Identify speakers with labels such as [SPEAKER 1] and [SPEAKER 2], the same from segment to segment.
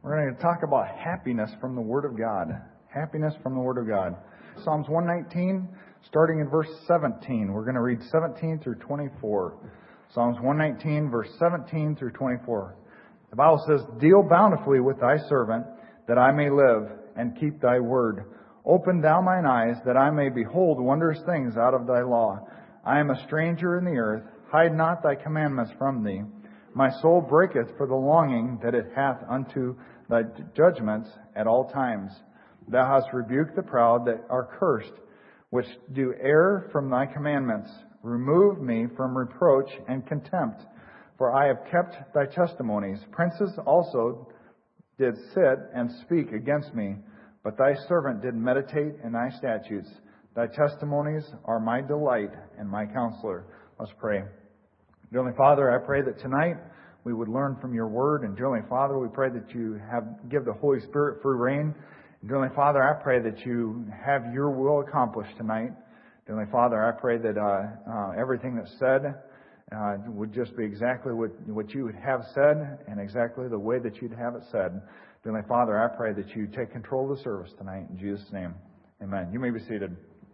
[SPEAKER 1] We're going to talk about happiness from the Word of God. Happiness from the Word of God. Psalms 119, starting in verse 17. We're going to read 17 through 24. Psalms 119, verse 17 through 24. The Bible says, "Deal bountifully with thy servant, that I may live, and keep thy word. Open thou mine eyes, that I may behold wondrous things out of thy law. I am a stranger in the earth. Hide not thy commandments from thee. My soul breaketh for the longing that it hath unto thy judgments at all times. Thou hast rebuked the proud that are cursed, which do err from thy commandments. Remove me from reproach and contempt, for I have kept thy testimonies. Princes also did sit and speak against me, but thy servant did meditate in thy statutes. Thy testimonies are my delight and my counselor." Let's pray. Dear Heavenly Father, I pray that tonight we would learn from your word. And dear Heavenly Father, we pray that you give the Holy Spirit free reign. And dear Heavenly Father, I pray that you have your will accomplished tonight. Dear Heavenly Father, I pray that everything that's said would just be exactly what you would have said and exactly the way that you'd have it said. Dear Heavenly Father, I pray that you take control of the service tonight. In Jesus' name, amen. You may be seated.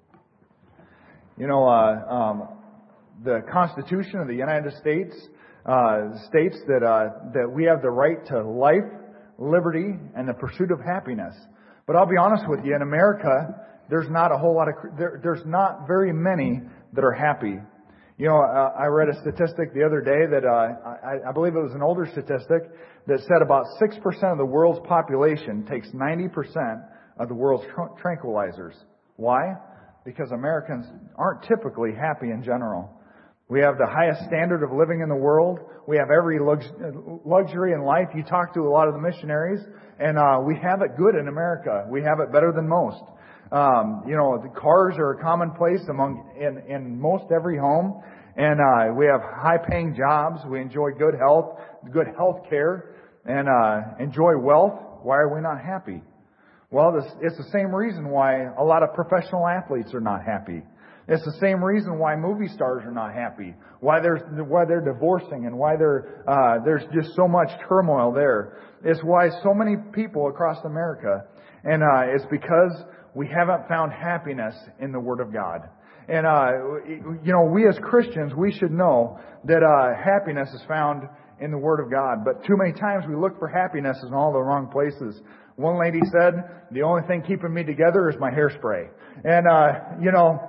[SPEAKER 1] You know, the Constitution of the United States states that we have the right to life, liberty, and the pursuit of happiness. But I'll be honest with you, in America, there's not a whole lot of there's not very many that are happy. You know, I read a statistic the other day that I believe it was an older statistic that said about 6% of the world's population takes 90% of the world's tranquilizers. Why? Because Americans aren't typically happy in general. We have the highest standard of living in the world. We have every luxury in life. You talk to a lot of the missionaries, and we have it good in America. We have it better than most. You know, the cars are a commonplace in most every home, and we have high-paying jobs. We enjoy good health care, and enjoy wealth. Why are we not happy? Well, it's the same reason why a lot of professional athletes are not happy. It's the same reason why movie stars are not happy, why they're divorcing, and why there's just so much turmoil there. It's why so many people across America, and it's because we haven't found happiness in the Word of God. And you know, we as Christians, we should know that happiness is found in the Word of God. But too many times we look for happiness in all the wrong places. One lady said, "The only thing keeping me together is my hairspray." And you know.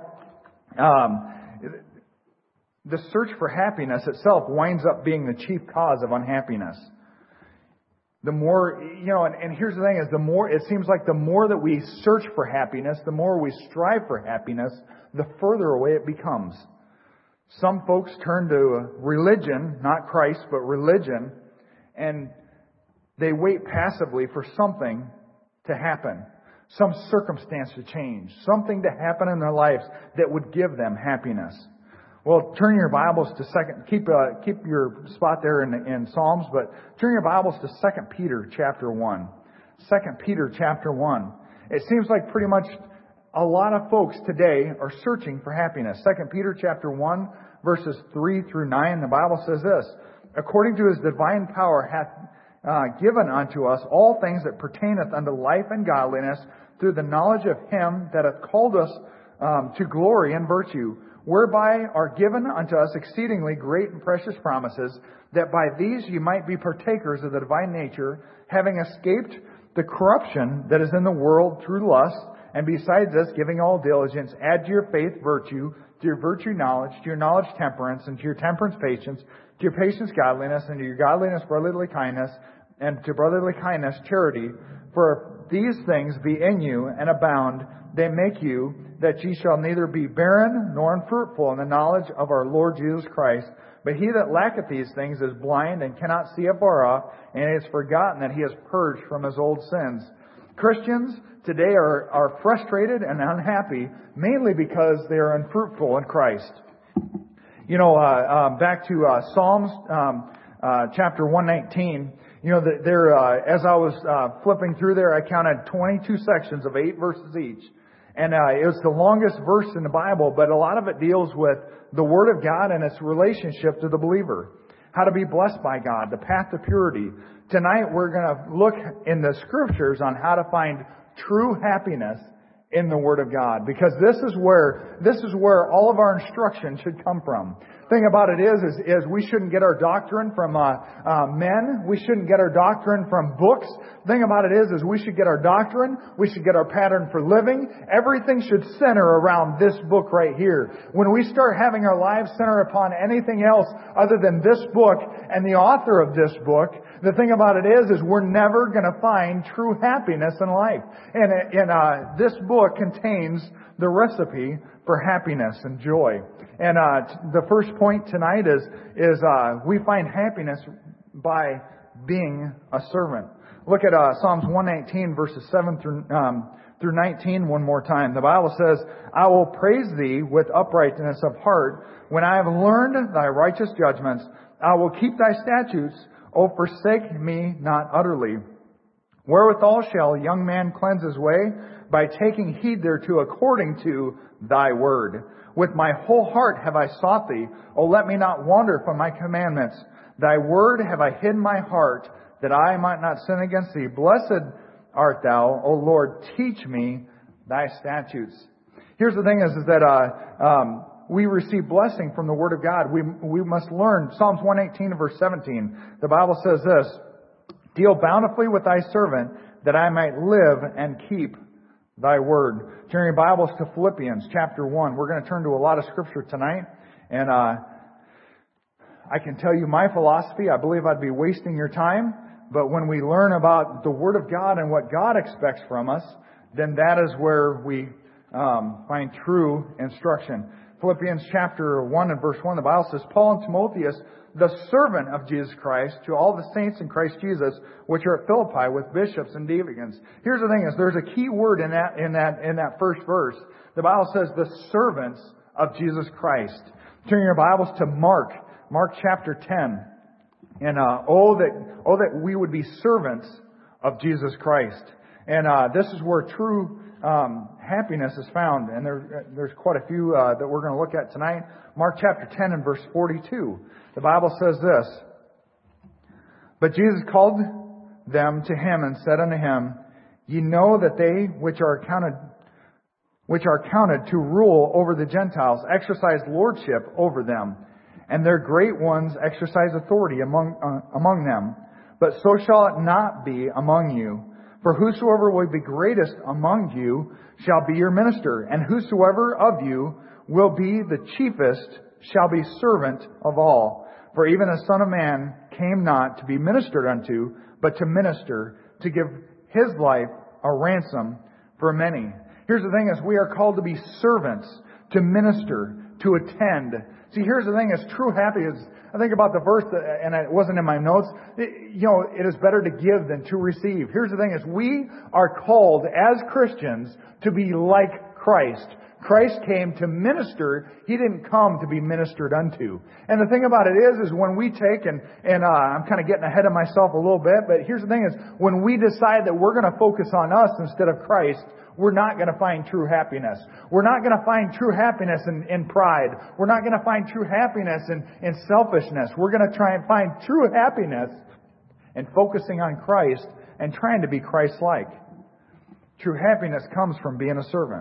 [SPEAKER 1] The search for happiness itself winds up being the chief cause of unhappiness. The more, you know, and here's the thing is it seems like the more that we search for happiness, the more we strive for happiness, the further away it becomes. Some folks turn to religion, not Christ, but religion, and they wait passively for something to happen. Some circumstance to change, something to happen in their lives that would give them happiness. Well, turn your Bibles to keep your spot there in Psalms, but turn your Bibles to 2 Peter chapter 1. 2 Peter chapter 1. It seems like pretty much a lot of folks today are searching for happiness. 2 Peter chapter 1, verses 3 through 9, the Bible says this: "According to His divine power hath given unto us all things that pertaineth unto life and godliness, through the knowledge of Him that hath called us to glory and virtue, whereby are given unto us exceedingly great and precious promises, that by these ye might be partakers of the divine nature, having escaped the corruption that is in the world through lust, and besides this, giving all diligence, add to your faith virtue, to your virtue knowledge, to your knowledge temperance, and to your temperance patience, to your patience godliness, and to your godliness brotherly kindness, and to brotherly kindness charity. For if these things be in you and abound, they make you that ye shall neither be barren nor unfruitful in the knowledge of our Lord Jesus Christ. But he that lacketh these things is blind and cannot see afar off, and has forgotten that he is purged from his old sins." Christians today are frustrated and unhappy, mainly because they are unfruitful in Christ. You know, back to Psalms chapter 119. You know, as I was flipping through there, I counted 22 sections of 8 verses each. And it was the longest verse in the Bible, but a lot of it deals with the Word of God and its relationship to the believer. how to be blessed by God, the path to purity. Tonight we're going to look in the Scriptures on how to find true happiness in the Word of God, because this is where all of our instruction should come from. Thing about it is we shouldn't get our doctrine from men. We shouldn't get our doctrine from books. Thing about it is we should get our doctrine. We should get our pattern for living. Everything should center around this book right here. When we start having our lives center upon anything else other than this book and the author of this book, the thing about it is we're never going to find true happiness in life. And this book contains the recipe for happiness and joy. And the first point tonight is we find happiness by being a servant. Look at Psalms 119 verses 7 through 19 one more time. The Bible says, I will praise thee with uprightness of heart. When I have learned thy righteous judgments, I will keep thy statutes. O forsake me not utterly. Wherewithal shall a young man cleanse his way? By taking heed thereto according to thy word. With my whole heart have I sought thee. O let me not wander from my commandments. Thy word have I hid in my heart, that I might not sin against thee. Blessed art thou, O Lord, teach me thy statutes. Here's the thing is that we receive blessing from the Word of God. We must learn. Psalms 118 verse 17. The Bible says this, deal bountifully with thy servant, that I might live and keep thy word. Turn your Bibles to Philippians chapter 1. We're going to turn to a lot of Scripture tonight. And I can tell you my philosophy. I believe I'd be wasting your time. But when we learn about the Word of God and what God expects from us, then that is where we find true instruction. Philippians chapter 1 and verse 1, the Bible says, Paul and Timotheus, the servant of Jesus Christ, to all the saints in Christ Jesus, which are at Philippi with bishops and deacons. Here's the thing is, there's a key word in that first verse. The Bible says, the servants of Jesus Christ. Turn your Bibles to Mark chapter 10. And oh that we would be servants of Jesus Christ. And this is where true happiness is found. And there's quite a few that we're going to look at tonight. Mark chapter 10 and verse 42. The Bible says this, but Jesus called them to him and said unto him, ye know that they which are counted to rule over the Gentiles exercise lordship over them, and their great ones exercise authority among them. But so shall it not be among you. For whosoever will be greatest among you shall be your minister, and whosoever of you will be the chiefest shall be servant of all. For even the Son of Man came not to be ministered unto, but to minister, to give his life a ransom for many. Here's the thing is, we are called to be servants, to minister, to attend. See, here's the thing is, true happiness. I think about the verse, and it wasn't in my notes. It is better to give than to receive. Here's the thing is, we are called as Christians to be like Christ. Christ came to minister. He didn't come to be ministered unto. And the thing about it is when we take, and I'm kind of getting ahead of myself a little bit, but here's the thing is, when we decide that we're going to focus on us instead of Christ, we're not going to find true happiness. We're not going to find true happiness in pride. We're not going to find true happiness in selfishness. We're going to try and find true happiness in focusing on Christ and trying to be Christ-like. True happiness comes from being a servant.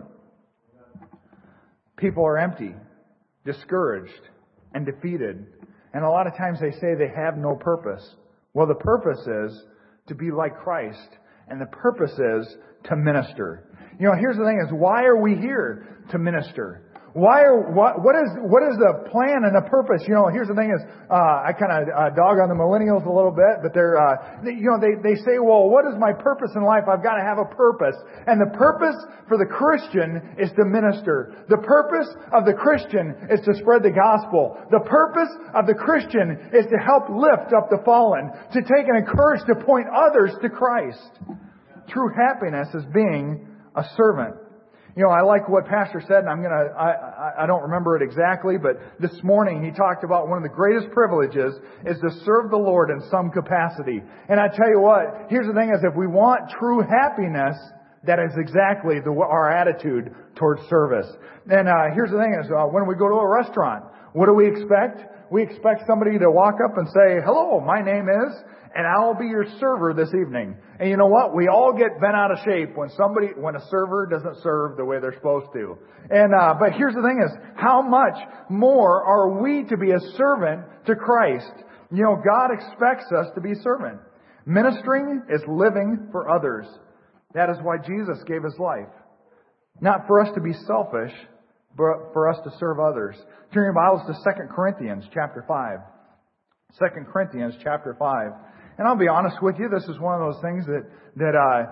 [SPEAKER 1] People are empty, discouraged, and defeated. And a lot of times they say they have no purpose. Well, the purpose is to be like Christ. And the purpose is to minister. Here's the thing is, why are we here to minister? What is the plan and the purpose? Here's the thing is, I kind of dog on the millennials a little bit, but they say, well, what is my purpose in life? I've got to have a purpose. And the purpose for the Christian is to minister. The purpose of the Christian is to spread the gospel. The purpose of the Christian is to help lift up the fallen, to take and encourage, to point others to Christ. True happiness is being a servant. I like what Pastor said, and I don't remember it exactly, but this morning he talked about one of the greatest privileges is to serve the Lord in some capacity. And I tell you what, here's the thing is, if we want true happiness, That is exactly our attitude towards service. And here's the thing is, when we go to a restaurant, what do we expect? We expect somebody to walk up and say, "Hello, my name is, and I'll be your server this evening." And you know what? We all get bent out of shape when a server doesn't serve the way they're supposed to. And but here's the thing is, how much more are we to be a servant to Christ? You know, God expects us to be a servant. Ministering is living for others. That is why Jesus gave His life. Not for us to be selfish, but for us to serve others. Turn your Bibles to 2 Corinthians chapter 5. 2 Corinthians chapter 5. And I'll be honest with you, this is one of those things that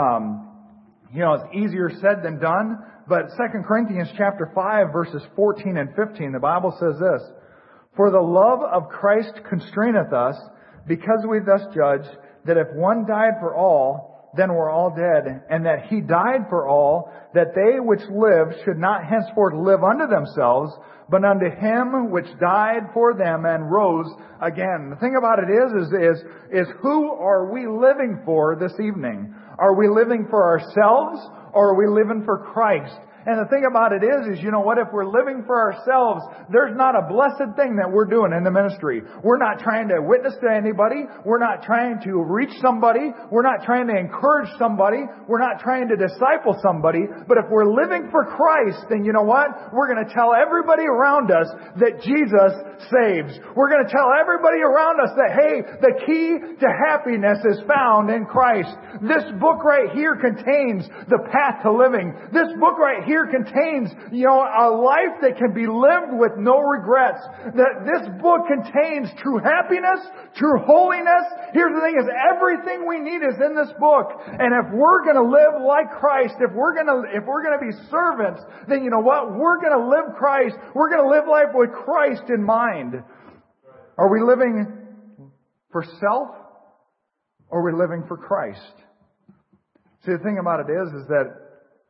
[SPEAKER 1] it's easier said than done. But 2 Corinthians chapter 5 verses 14 and 15, the Bible says this: "For the love of Christ constraineth us, because we thus judge that if one died for all, then we're all dead, and that He died for all, that they which live should not henceforth live unto themselves, but unto Him which died for them and rose again." The thing about it is who are we living for this evening? Are we living for ourselves, or are we living for Christ? And the thing about it is, you know what? If we're living for ourselves, there's not a blessed thing that we're doing in the ministry. We're not trying to witness to anybody. We're not trying to reach somebody. We're not trying to encourage somebody. We're not trying to disciple somebody. But if we're living for Christ, then you know what? We're going to tell everybody around us that Jesus saves. We're going to tell everybody around us that, hey, the key to happiness is found in Christ. This book right here contains the path to living. This book right here contains, a life that can be lived with no regrets. That this book contains true happiness, true holiness. Here's the thing is, everything we need is in this book. And if we're going to live like Christ, if we're going to be servants, then you know what? We're going to live Christ. We're going to live life with Christ in mind. Are we living for self, or are we living for Christ? See, the thing about it is that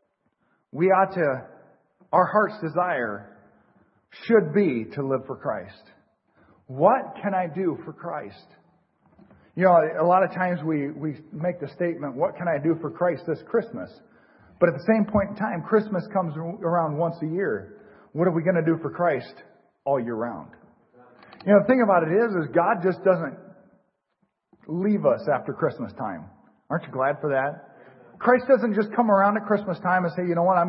[SPEAKER 1] our heart's desire should be to live for Christ. What can I do for Christ? A lot of times we make the statement, what can I do for Christ this Christmas? But at the same point in time, Christmas comes around once a year. What are we going to do for Christ all year round? The thing about it is God just doesn't leave us after Christmas time. Aren't you glad for that? Christ doesn't just come around at Christmas time and say, you know what, I'm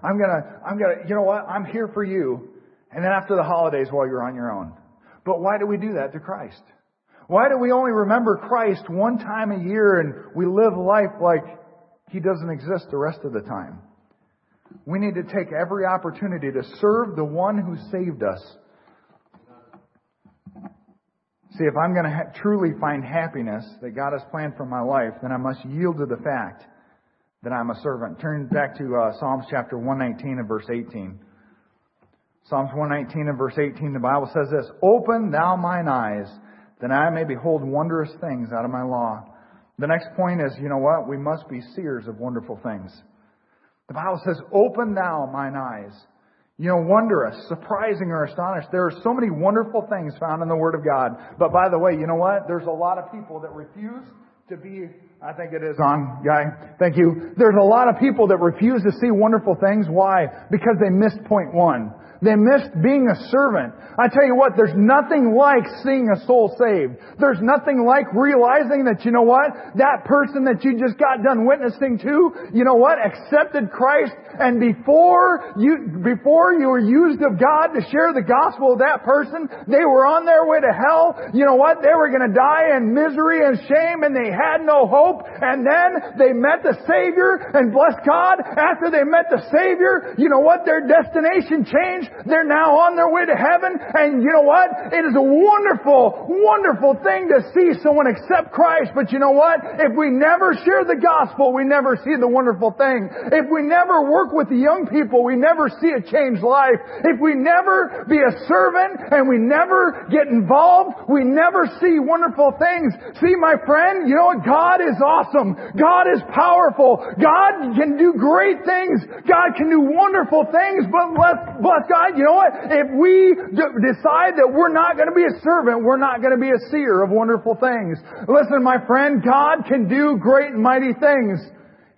[SPEAKER 1] here for you. And then after the holidays, well, you're on your own. But why do we do that to Christ? Why do we only remember Christ one time a year and we live life like He doesn't exist the rest of the time? We need to take every opportunity to serve the one who saved us. See, if I'm going to truly find happiness that God has planned for my life, then I must yield to the fact that I'm a servant. Turn back to Psalms chapter 119 and verse 18. Psalms 119 and verse 18, the Bible says this: "Open thou mine eyes, that I may behold wondrous things out of my law." The next point is, you know what? We must be seers of wonderful things. The Bible says, "Open thou mine eyes." Wondrous, surprising, or astonished. There are so many wonderful things found in the Word of God. But by the way, you know what? There's a lot of people that refuse to be, I think it is on, Guy. Thank you. There's a lot of people that refuse to see wonderful things. Why? Because they missed point one. They missed being a servant. I tell you what, there's nothing like seeing a soul saved. There's nothing like realizing that, you know what, that person that you just got done witnessing to, you know what, accepted Christ, and before you were used of God to share the gospel of that person, they were on their way to hell. You know what, they were going to die in misery and shame, and they had no hope. And then they met the Savior, and bless God, after they met the Savior, you know what, their destination changed. They're now on their way to heaven. And you know what? It is a wonderful, wonderful thing to see someone accept Christ. But you know what? If we never share the gospel, we never see the wonderful thing. If we never work with the young people, we never see a changed life. If we never be a servant and we never get involved, we never see wonderful things. See, my friend, you know what? God is awesome. God is powerful. God can do great things. God can do wonderful things. But bless God, you know what? If we decide that we're not going to be a servant, we're not going to be a seer of wonderful things. Listen, my friend, God can do great and mighty things.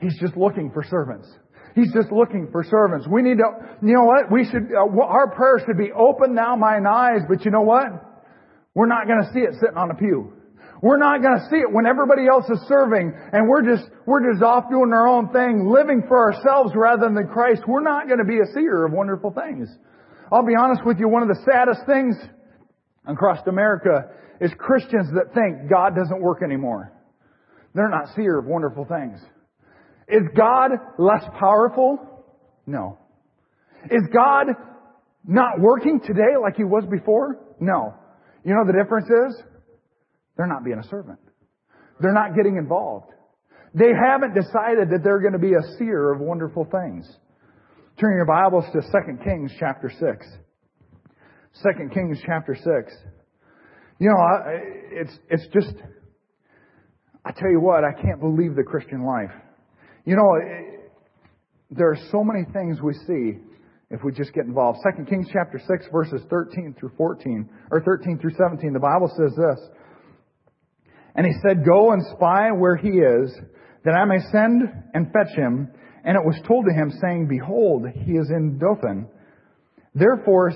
[SPEAKER 1] He's just looking for servants. He's just looking for servants. We need to, you know what? We should, our prayer should be, open now mine eyes. But you know what? We're not going to see it sitting on a pew. We're not going to see it when everybody else is serving and we're just off doing our own thing, living for ourselves rather than Christ. We're not going to be a seer of wonderful things. I'll be honest with you, one of the saddest things across America is Christians that think God doesn't work anymore. They're not seer of wonderful things. Is God less powerful? No. Is God not working today like He was before? No. You know the difference is? They're not being a servant. They're not getting involved. They haven't decided that they're going to be a seer of wonderful things. Turn your Bibles to 2 Kings chapter 6. 2 Kings chapter 6. You know, it's just, I tell you what, I can't believe the Christian life. You know, there are so many things we see if we just get involved. 2 Kings chapter 6 verses 13 through 14, or 13 through 17, the Bible says this. And he said, go and spy where he is, that I may send and fetch him. And it was told to him, saying, behold, he is in Dothan. Therefore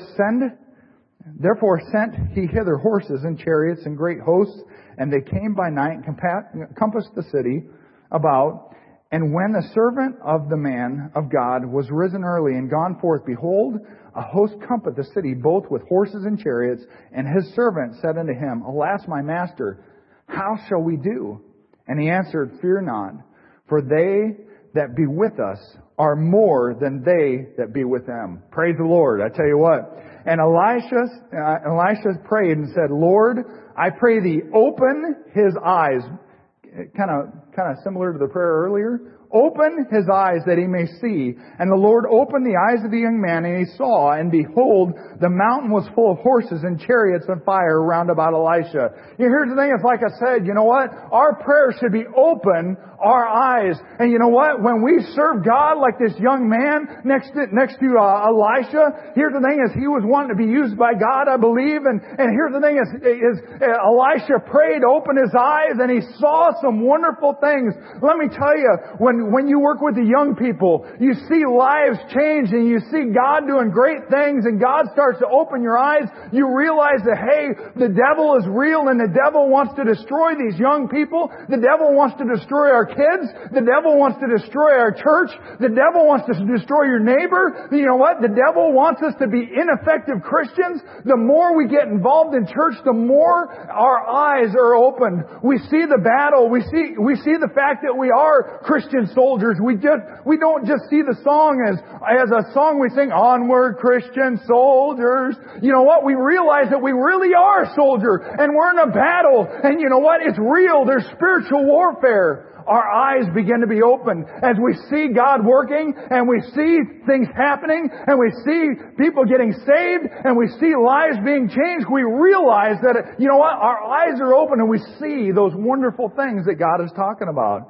[SPEAKER 1] sent he hither horses and chariots and great hosts, and they came by night and compassed the city about. And when the servant of the man of God was risen early and gone forth, behold, a host compassed the city, both with horses and chariots. And his servant said unto him, alas, my master, how shall we do? And he answered, fear not, for they that be with us are more than they that be with them. Praise the Lord. I tell you what. And Elisha prayed and said, Lord, I pray thee, open his eyes. Kind of similar to the prayer earlier. Open his eyes that he may see. And the Lord opened the eyes of the young man, and he saw, and behold, the mountain was full of horses and chariots of fire round about Elisha. Here's the thing, it's like I said, you know what? Our prayer should be open our eyes. And you know what? When we serve God like this young man next to Elisha, here's the thing is he was wanting to be used by God, I believe. And here's the thing is Elisha prayed, opened his eyes, and he saw some wonderful things. Let me tell you, when you work with the young people, you see lives change and you see God doing great things and God starts to open your eyes. You realize that, hey, the devil is real and the devil wants to destroy these young people. The devil wants to destroy our kids. The devil wants to destroy our church. The devil wants to destroy your neighbor. You know what? The devil wants us to be ineffective Christians. The more we get involved in church, the more our eyes are opened. We see the battle. We see the fact that we are Christian soldiers. We don't just see the song as a song we sing, onward Christian soldiers. You know what? We realize that we really are a soldier and we're in a battle. And you know what? It's real. There's spiritual warfare. Our eyes begin to be opened as we see God working and we see things happening and we see people getting saved and we see lives being changed. We realize that, you know what? Our eyes are open and we see those wonderful things that God is talking about.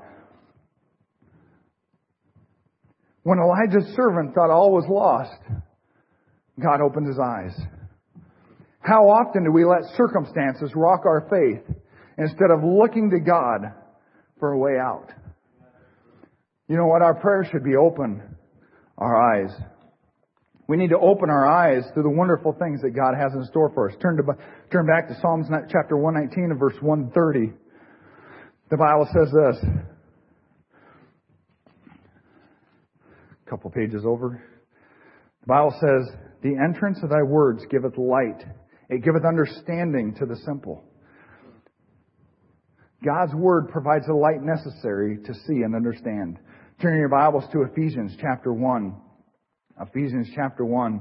[SPEAKER 1] When Elijah's servant thought all was lost, God opened his eyes. How often do we let circumstances rock our faith instead of looking to God for a way out? You know what? Our prayer should be open our eyes. We need to open our eyes to the wonderful things that God has in store for us. Turn back to Psalms chapter 119 and verse 130. The Bible says this. A couple pages over. The Bible says, the entrance of thy words giveth light. It giveth understanding to the simple. God's Word provides the light necessary to see and understand. Turn your Bibles to Ephesians chapter 1. Ephesians chapter 1.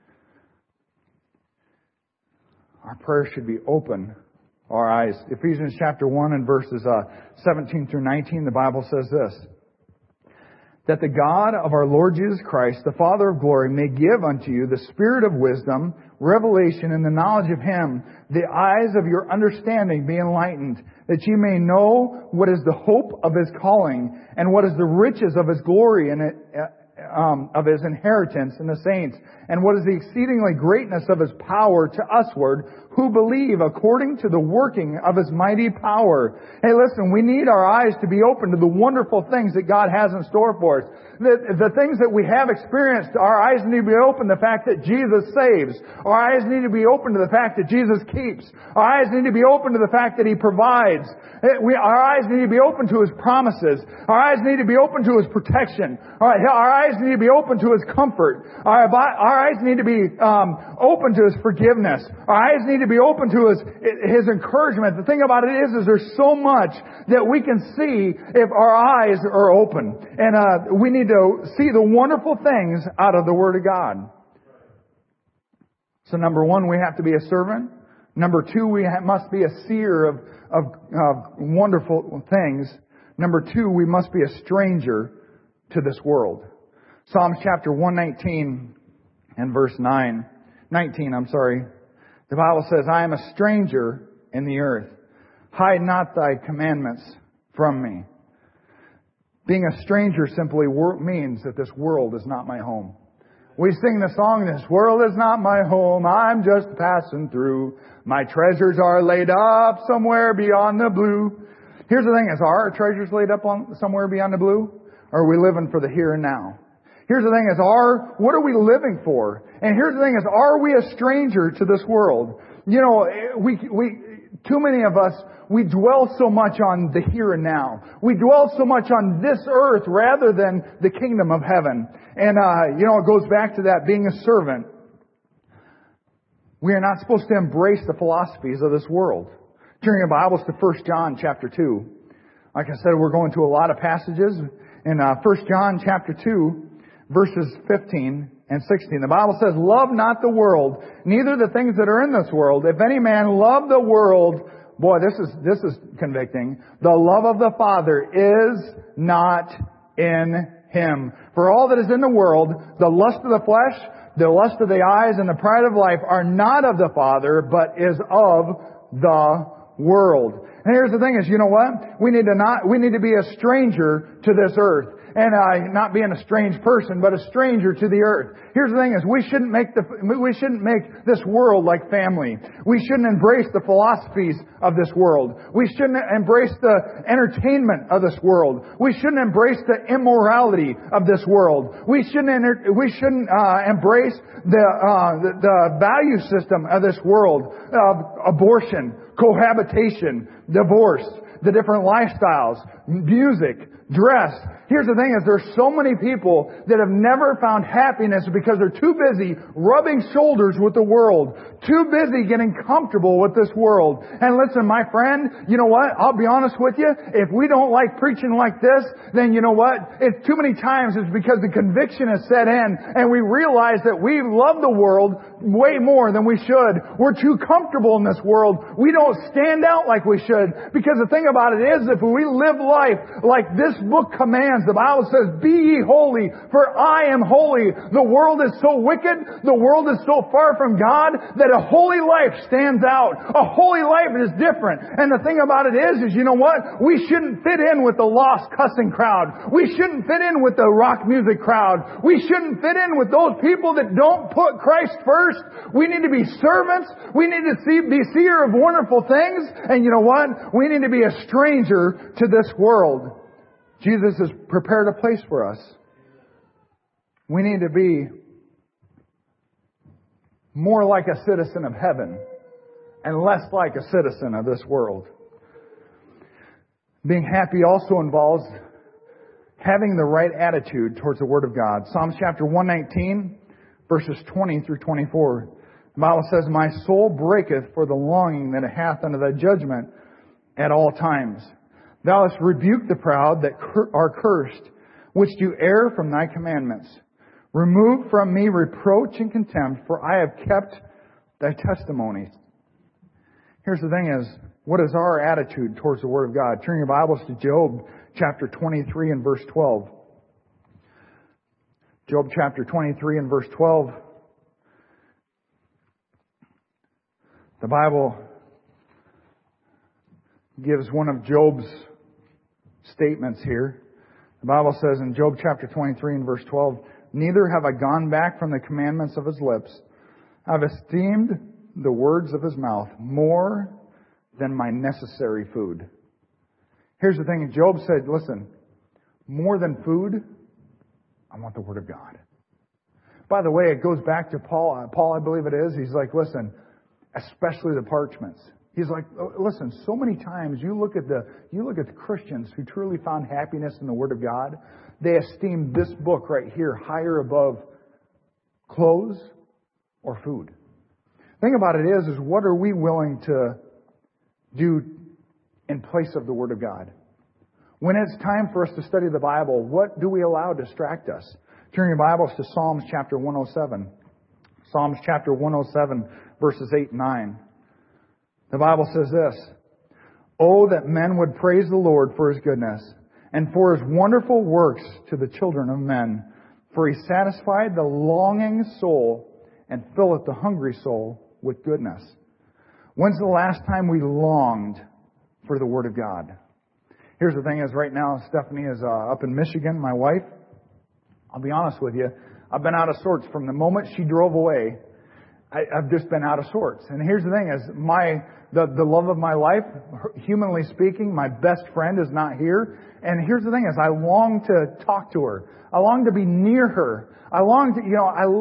[SPEAKER 1] Our prayer should be open our eyes. Ephesians chapter 1 and verses 17 through 19, the Bible says this. That the God of our Lord Jesus Christ, the Father of glory, may give unto you the spirit of wisdom, revelation, and the knowledge of Him, the eyes of your understanding be enlightened, that ye may know what is the hope of His calling, and what is the riches of His glory, and of His inheritance in the saints, and what is the exceedingly greatness of His power to usward, who believe according to the working of His mighty power. Hey, listen, we need our eyes to be open to the wonderful things that God has in store for us. The things that we have experienced, our eyes need to be open to the fact that Jesus saves. Our eyes need to be open to the fact that Jesus keeps. Our eyes need to be open to the fact that He provides. Our eyes need to be open to His promises. Our eyes need to be open to His protection. Our eyes need to be open to His comfort. Our eyes need to be open to His forgiveness. Our eyes need to be open to His encouragement. The thing about it is there's so much that we can see if our eyes are open. And we need to see the wonderful things out of the Word of God. So number one, we have to be a servant. Number two, we must be a seer of wonderful things. Number two, we must be a stranger to this world. Psalms chapter 119 and verse 19, the Bible says, I am a stranger in the earth. Hide not thy commandments from me. Being a stranger simply means that this world is not my home. We sing the song, this world is not my home, I'm just passing through. My treasures are laid up somewhere beyond the blue. Here's the thing, is our treasures laid up somewhere beyond the blue? Or are we living for the here and now? Here's the thing, is what are we living for? And here's the thing, is are we a stranger to this world? You know, too many of us, we dwell so much on the here and now. We dwell so much on this earth rather than the kingdom of heaven. And, it goes back to that being a servant. We are not supposed to embrace the philosophies of this world. Turn your Bibles to 1 John chapter 2. Like I said, we're going to a lot of passages. In 1 John chapter 2, verses 15 and 16, the Bible says, love not the world, neither the things that are in this world. If any man love the world, boy, this is convicting. The love of the Father is not in him. For all that is in the world, the lust of the flesh, the lust of the eyes, and the pride of life are not of the Father, but is of the world. And here's the thing is, you know what? We need to be a stranger to this earth. And not being a strange person, but a stranger to the earth. Here's the thing is, we shouldn't make this world like family. We shouldn't embrace the philosophies of this world. We shouldn't embrace the entertainment of this world. We shouldn't embrace the immorality of this world. We shouldn't embrace the value system of this world. Abortion, cohabitation, divorce, the different lifestyles, music, dress. Here's the thing is there's so many people that have never found happiness because they're too busy rubbing shoulders with the world. Too busy getting comfortable with this world. And listen, my friend, you know what? I'll be honest with you. If we don't like preaching like this, then you know what? It's too many times it's because the conviction has set in and we realize that we love the world way more than we should. We're too comfortable in this world. We don't stand out like we should. Because the thing about it is, if we live life like this book commands, the Bible says, be ye holy, for I am holy. The world is so wicked, the world is so far from God, that a holy life stands out. A holy life is different. And the thing about it is you know what? We shouldn't fit in with the lost cussing crowd. We shouldn't fit in with the rock music crowd. We shouldn't fit in with those people that don't put Christ first. We need to be servants. We need to be seer of wonderful things. And you know what? We need to be a stranger to this world. Jesus has prepared a place for us. We need to be more like a citizen of heaven and less like a citizen of this world. Being happy also involves having the right attitude towards the Word of God. Psalms chapter 119, verses 20 through 24. The Bible says, my soul breaketh for the longing that it hath unto thy judgment at all times. Thou hast rebuked the proud that are cursed, which do err from thy commandments. Remove from me reproach and contempt, for I have kept thy testimonies. Here's the thing is, what is our attitude towards the Word of God? Turn your Bibles to Job chapter 23 and verse 12. Job chapter 23 and verse 12. The Bible gives one of Job's statements here. The Bible says in Job chapter 23 and verse 12, "Neither have I gone back from the commandments of his lips. I've esteemed the words of his mouth more than my necessary food." Here's the thing. Job said, listen, more than food, I want the Word of God. By the way, it goes back to Paul. Paul, I believe it is. He's like, listen, especially the parchments. He's like, listen, so many times you look at the Christians who truly found happiness in the Word of God, they esteem this book right here higher above clothes or food. The thing about it is what are we willing to do in place of the Word of God? When it's time for us to study the Bible, what do we allow to distract us? Turn your Bibles to Psalms chapter 107. Psalms chapter 107, verses 8 and 9. The Bible says this, "Oh, that men would praise the Lord for His goodness, and for His wonderful works to the children of men. For He satisfied the longing soul and filleth the hungry soul with goodness." When's the last time we longed for the Word of God? Here's the thing is right now, Stephanie is up in Michigan, my wife. I'll be honest with you, I've been out of sorts from the moment she drove away. I've just been out of sorts. And here's the thing is the love of my life, humanly speaking, my best friend is not here. And here's the thing is I long to talk to her. I long to be near her. I long to,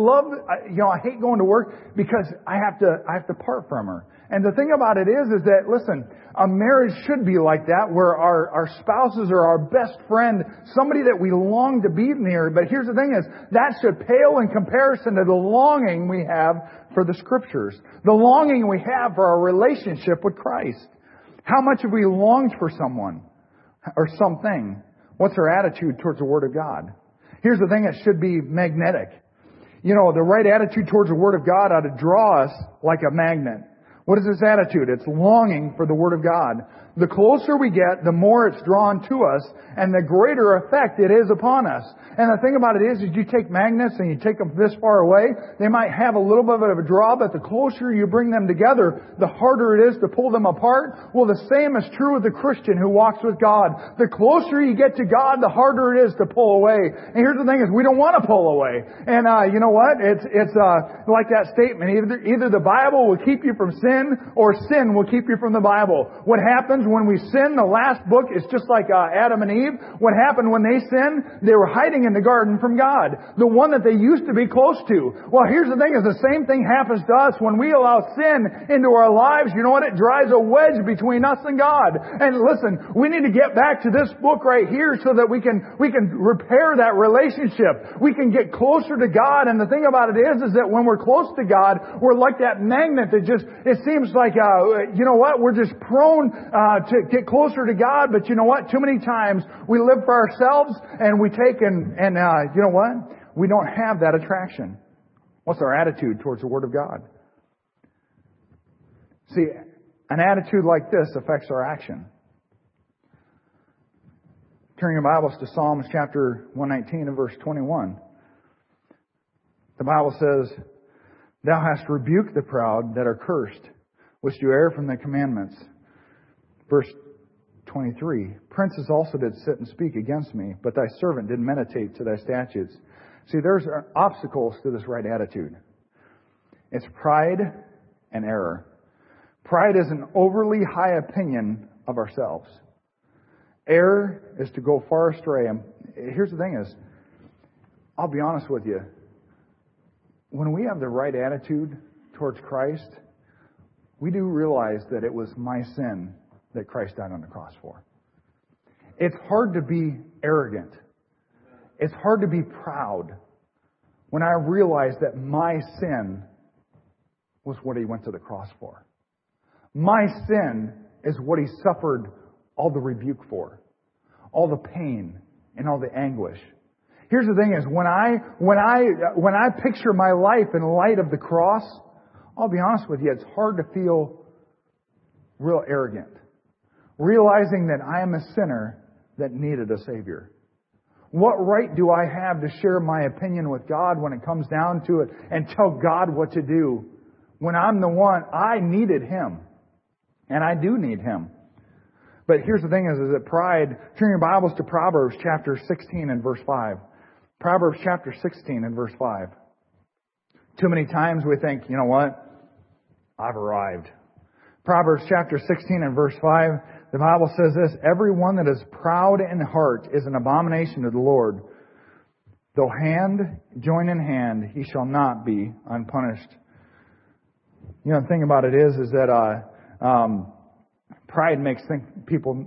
[SPEAKER 1] I hate going to work because I have to part from her. And the thing about it is that, listen, a marriage should be like that, where our spouses are our best friend, somebody that we long to be near. But here's the thing is, that should pale in comparison to the longing we have for the Scriptures. The longing we have for our relationship with Christ. How much have we longed for someone or something? What's our attitude towards the Word of God? Here's the thing, it should be magnetic. You know, the right attitude towards the Word of God ought to draw us like a magnet. What is this attitude? It's longing for the Word of God. The closer we get, the more it's drawn to us, and the greater effect it is upon us. And the thing about it is you take magnets and you take them this far away, they might have a little bit of a draw, but the closer you bring them together, the harder it is to pull them apart. Well, the same is true with the Christian who walks with God. The closer you get to God, the harder it is to pull away. And here's the thing is we don't want to pull away. And you know what? It's like that statement. Either the Bible will keep you from sin, or sin will keep you from the Bible. What happens when we sin? The last book is just like Adam and Eve. What happened when they sinned? They were hiding in the garden from God, the one that they used to be close to. Well, here's the thing is the same thing happens to us when we allow sin into our lives. You know what? It drives a wedge between us and God. And listen, we need to get back to this book right here so that we can repair that relationship. We can get closer to God. And the thing about it is that when we're close to God, we're like that magnet that just, it seems like, you know what? We're just prone to get closer to God. But you know what? Too many times we live for ourselves and we take and you know what? We don't have that attraction. What's our attitude towards the Word of God? See, an attitude like this affects our action. Turn your Bibles to Psalms chapter 119 and verse 21. The Bible says, "Thou hast rebuked the proud that are cursed, which do err from the commandments." Verse 23, "Princes also did sit and speak against me, but thy servant did meditate to thy statutes." See, there's obstacles to this right attitude. It's pride and error. Pride is an overly high opinion of ourselves. Error is to go far astray. And here's the thing is, I'll be honest with you, when we have the right attitude towards Christ, we do realize that it was my sin that Christ died on the cross for. It's hard to be arrogant. It's hard to be proud when I realize that my sin was what He went to the cross for. My sin is what He suffered all the rebuke for, all the pain and all the anguish. Here's the thing is, when I picture my life in light of the cross, I'll be honest with you, it's hard to feel real arrogant. Realizing that I am a sinner that needed a Savior. What right do I have to share my opinion with God when it comes down to it and tell God what to do when I'm the one, I needed Him. And I do need Him. But here's the thing is that pride, turn your Bibles to Proverbs chapter 16 and verse 5. Proverbs chapter 16 and verse 5. Too many times we think, you know what? I've arrived. Proverbs chapter 16 and verse 5, the Bible says this, everyone that is proud in heart is an abomination to the Lord. Though hand join in hand, he shall not be unpunished. You know, the thing about it is that pride makes people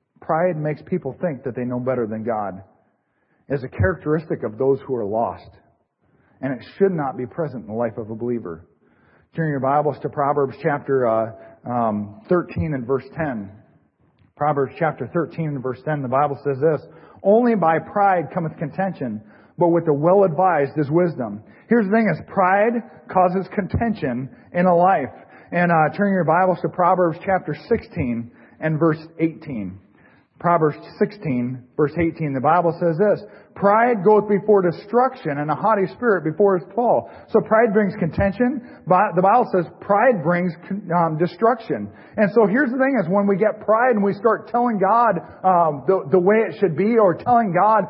[SPEAKER 1] think that they know better than God. It's a characteristic of those who are lost. And it should not be present in the life of a believer. Turn your Bibles to Proverbs chapter 13 and verse 10. Proverbs chapter 13 and verse 10, the Bible says this, only by pride cometh contention, but with the well-advised is wisdom. Here's the thing is pride causes contention in a life. And turn your Bibles to Proverbs chapter 16 and verse 18. Proverbs 16, verse 18, the Bible says this, pride goeth before destruction and a haughty spirit before his fall. So pride brings contention. The Bible says pride brings destruction. And so here's the thing is when we get pride and we start telling God the way it should be or telling God,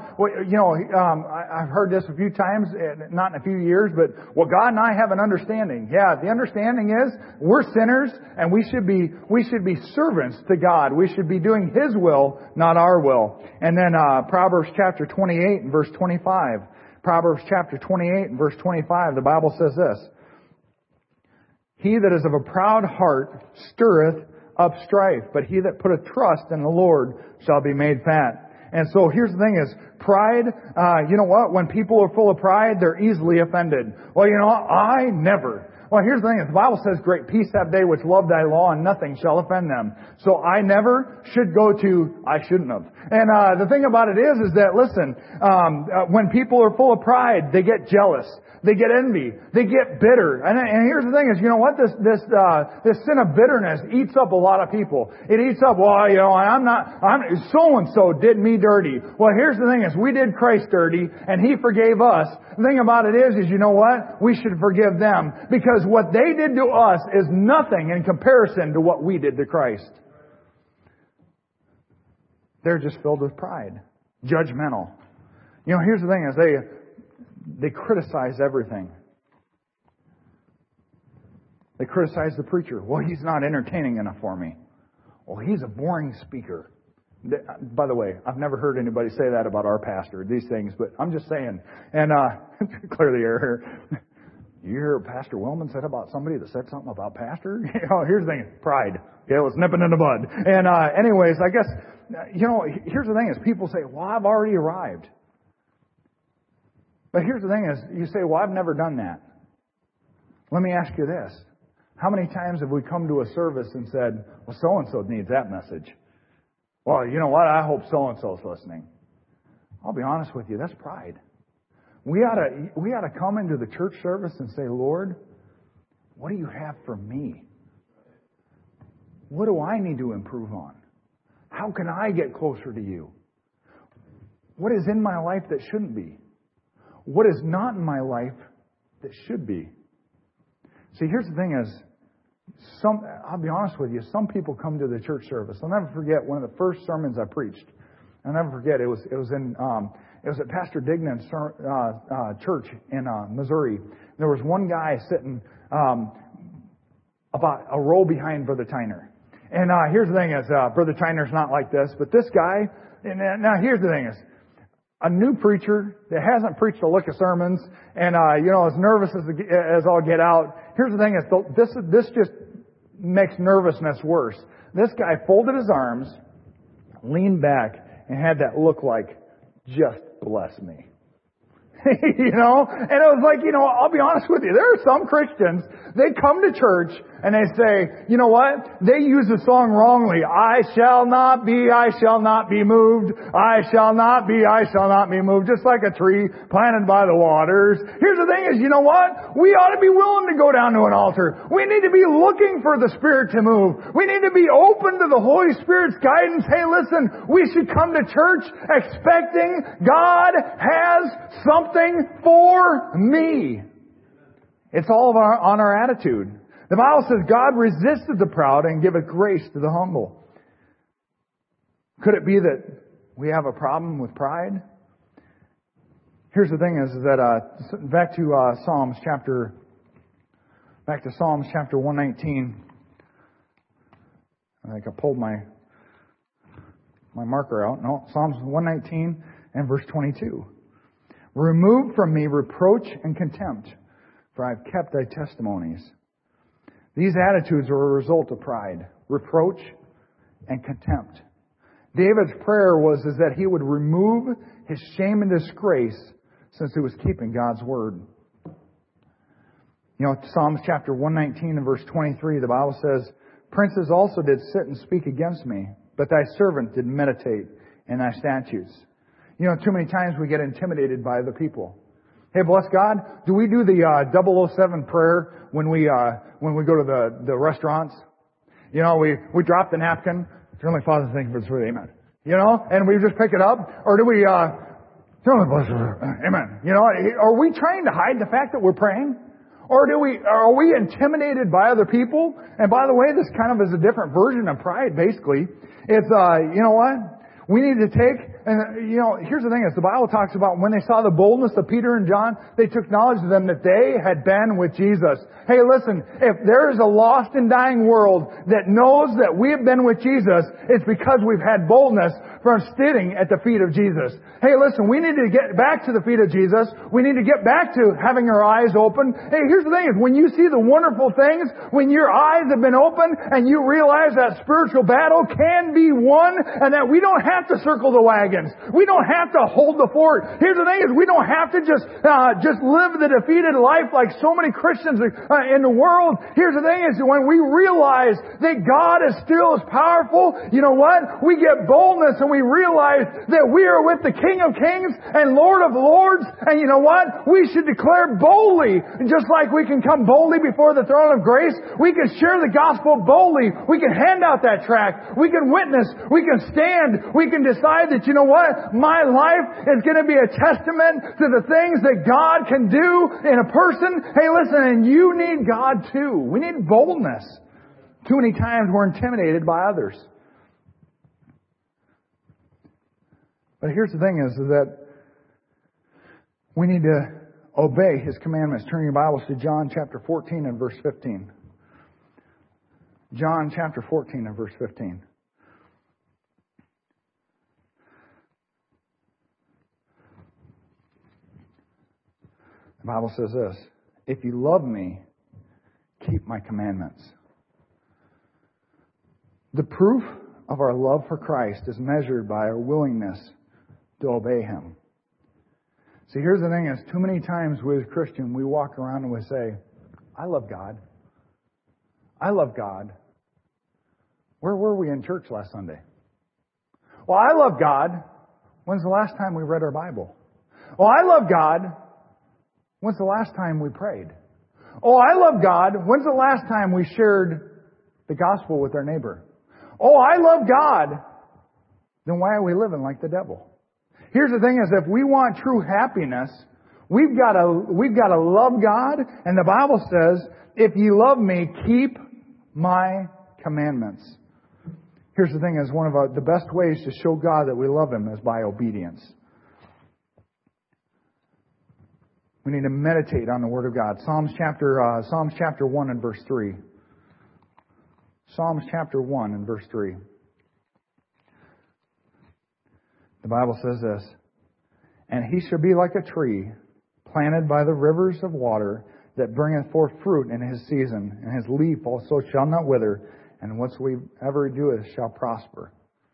[SPEAKER 1] I've heard this a few times, not in a few years, but, well, God and I have an understanding. Yeah, the understanding is we're sinners and we should be servants to God. We should be doing His will, not our will. And then Proverbs chapter 28 and verse 25. Proverbs chapter 28 and verse 25, the Bible says this. He that is of a proud heart stirreth up strife, but he that putteth trust in the Lord shall be made fat. And so here's the thing is, pride, you know what? When people are full of pride, they're easily offended. Well, you know what? I never. Well, here's the thing. The Bible says, great peace have they which love thy law, and nothing shall offend them. So I never should go to, I shouldn't have. And the thing about it is that, listen, when people are full of pride, they get jealous. They get envy. They get bitter. And here's the thing is, you know what? This sin of bitterness eats up a lot of people. It eats up, well, you know, so-and-so did me dirty. Well, here's the thing is, we did Christ dirty, and He forgave us. The thing about it is you know what? We should forgive them. Because what they did to us is nothing in comparison to what we did to Christ. They're just filled with pride. Judgmental. You know, here's the thing is they criticize everything. They criticize the preacher. Well, he's not entertaining enough for me. Well, he's a boring speaker. By the way, I've never heard anybody say that about our pastor, these things, but I'm just saying. And clear the air here. You hear Pastor Wellman said about somebody that said something about pastor? You know, here's the thing, pride. Okay, it was nipping in the bud. And anyways, I guess, you know, here's the thing is people say, well, I've already arrived. But here's the thing is, you say, well, I've never done that. Let me ask you this. How many times have we come to a service and said, well, so-and-so needs that message? Well, you know what? I hope so-and-so's listening. I'll be honest with you, that's pride. We ought to come into the church service and say, Lord, what do you have for me? What do I need to improve on? How can I get closer to you? What is in my life that shouldn't be? What is not in my life that should be? See, here's the thing is, I'll be honest with you, some people come to the church service. I'll never forget one of the first sermons I preached. I'll never forget, it was at Pastor Dignan's church in Missouri. There was one guy sitting about a row behind Brother Tyner. And here's the thing is, Brother Tyner's not like this, but this guy, and now here's the thing is, a new preacher that hasn't preached a lick of sermons and, as nervous as all get out. Here's the thing is, this just makes nervousness worse. This guy folded his arms, leaned back, and had that look like, just bless me. You know? And it was like, I'll be honest with you. There are some Christians, they come to church and they say, you know what? They use the song wrongly. I shall not be moved. I shall not be moved. Just like a tree planted by the waters. Here's the thing is, you know what? We ought to be willing to go down to an altar. We need to be looking for the Spirit to move. We need to be open to the Holy Spirit's guidance. Hey, listen, we should come to church expecting God has something for me. It's all on our attitude. The Bible says God resisted the proud and giveth grace to the humble. Could it be that we have a problem with pride? Here's the thing is that, back to Psalms chapter 119. I think I pulled my marker out. No, Psalms 119 and verse 22. Remove from me reproach and contempt, for I have kept thy testimonies. These attitudes are a result of pride, reproach, and contempt. David's prayer was that he would remove his shame and disgrace since he was keeping God's word. You know, Psalms chapter 119 and verse 23, the Bible says, Princes also did sit and speak against me, but thy servant did meditate in thy statutes. You know, too many times we get intimidated by the people. Hey, bless God, do we do the 007 prayer when we go to the restaurants? You know, we drop the napkin. Heavenly Father, thank you for this food. Amen. You know, and we just pick it up? Or do we, Heavenly Father, amen. You know, are we trying to hide the fact that we're praying? Or are we intimidated by other people? And by the way, this kind of is a different version of pride, basically. It's, you know what? We need to take, and you know, here's the thing is the Bible talks about when they saw the boldness of Peter and John, they took knowledge of them that they had been with Jesus. Hey, listen, if there is a lost and dying world that knows that we have been with Jesus, it's because we've had boldness from sitting at the feet of Jesus. Hey, listen, we need to get back to the feet of Jesus. We need to get back to having our eyes open. Hey, here's the thing is when you see the wonderful things, when your eyes have been opened and you realize that spiritual battle can be won and that we don't have to circle the wagons. We don't have to hold the fort. Here's the thing is we don't have to just live the defeated life like so many Christians in the world. Here's the thing is when we realize that God is still as powerful, you know what? We get boldness and we realize that we are with the King of Kings and Lord of Lords. And you know what? We should declare boldly, just like we can come boldly before the throne of grace. We can share the gospel boldly. We can hand out that tract. We can witness. We can stand. We can decide that, you know what? My life is going to be a testament to the things that God can do in a person. Hey, listen, and you need God too. We need boldness. Too many times we're intimidated by others. But here's the thing is that we need to obey His commandments. Turn your Bibles to John chapter 14 and verse 15. John chapter 14 and verse 15. The Bible says this, if you love me, keep my commandments. The proof of our love for Christ is measured by our willingness to obey Him. See, here's the thing is, too many times we as Christians, we walk around and we say, I love God. I love God. Where were we in church last Sunday? Well, I love God. When's the last time we read our Bible? Well, I love God. When's the last time we prayed? Oh, I love God. When's the last time we shared the gospel with our neighbor? Oh, I love God. Then why are we living like the devil? Here's the thing is, if we want true happiness, we've got to love God. And the Bible says, if you love me, keep my commandments. Here's the thing is, one of the best ways to show God that we love Him is by obedience. We need to meditate on the Word of God. Psalms chapter 1 and verse 3. Psalms chapter 1 and verse 3. The Bible says this, and he shall be like a tree planted by the rivers of water that bringeth forth fruit in his season, and his leaf also shall not wither, and whatsoever he doeth shall prosper.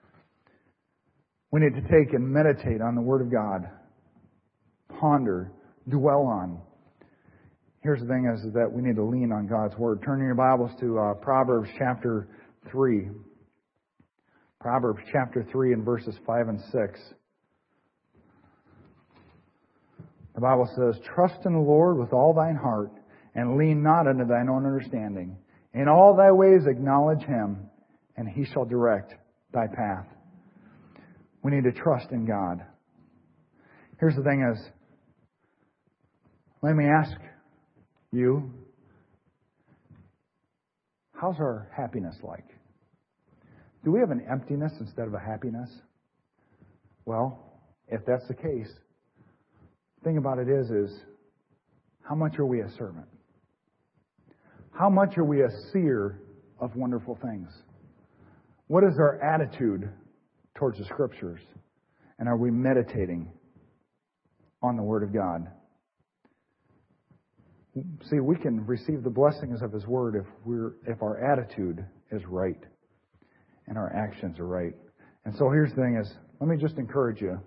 [SPEAKER 1] We need to take and meditate on the Word of God. Ponder, dwell on. Here's the thing is that we need to lean on God's Word. Turn in your Bibles to Proverbs chapter 3. Proverbs chapter 3 and verses 5 and 6. The Bible says, trust in the Lord with all thine heart, and lean not unto thine own understanding. In all thy ways acknowledge Him, and He shall direct thy path. We need to trust in God. Here's the thing is, let me ask you, how's our happiness like? Do we have an emptiness instead of a happiness? Well, if that's the case, the thing about it is how much are we a servant? How much are we a seer of wonderful things? What is our attitude towards the Scriptures? And are we meditating on the Word of God? See, we can receive the blessings of His Word if our attitude is right and our actions are right. And so here's the thing is, let me just encourage you.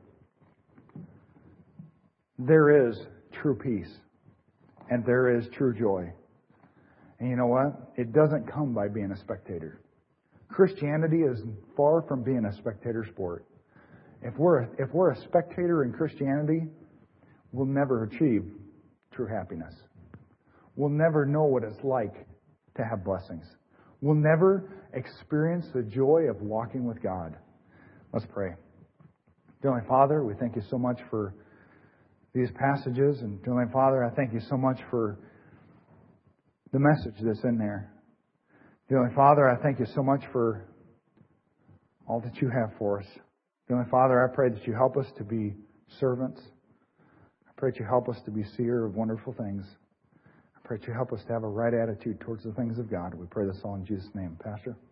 [SPEAKER 1] There is true peace and there is true joy. And you know what? It doesn't come by being a spectator. Christianity is far from being a spectator sport. If we're a spectator in Christianity, we'll never achieve true happiness. We'll never know what it's like to have blessings. We'll never experience the joy of walking with God. Let's pray. Dear Heavenly Father, we thank you so much for these passages. And Dear Heavenly Father, I thank you so much for the message that's in there. Dear Heavenly Father, I thank you so much for all that you have for us. Dear Heavenly Father, I pray that you help us to be servants. I pray that you help us to be seer of wonderful things. I pray that you help us to have a right attitude towards the things of God. We pray this all in Jesus' name. Pastor?